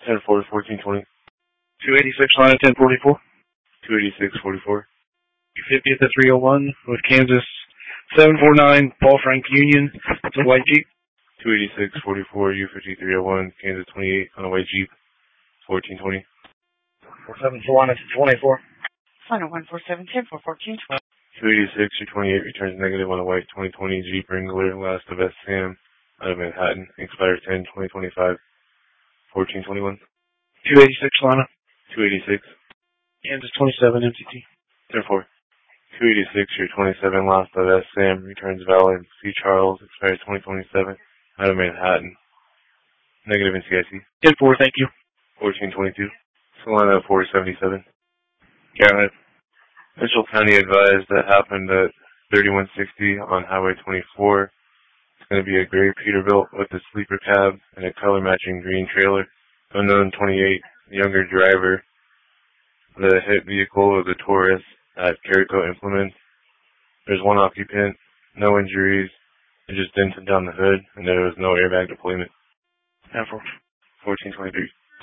10-4, 14-20. 286 line of 1044. 286-44. 50 at the 301 with Kansas 749 Paul Frank Union. It's a white Jeep. 286-44, U5301, Kansas 28 on a white Jeep. 14-20. 474 line of 24. Final 14710 for 1420. 286 or 28 returns negative on a white 2020 Jeep Wrangler, last of S. Sam, out of Manhattan, expires 10-2025, 14-21. 286 line of 286, Kansas 27 MCT. 10-4. 286 or 27, last of S. Sam, returns valid C. Charles, expires 2027, out of Manhattan, negative in CIC. 10-4, thank you. 14-22. Solana 477. Got it. Mitchell County advised that happened at 3160 on Highway 24. It's going to be a gray Peterbilt with a sleeper cab and a color-matching green trailer. Unknown 28, younger driver. The hit vehicle was a Taurus at Carico Implements. There's one occupant, no injuries. It just dented down the hood, and there was no airbag deployment. 10-4. 1423.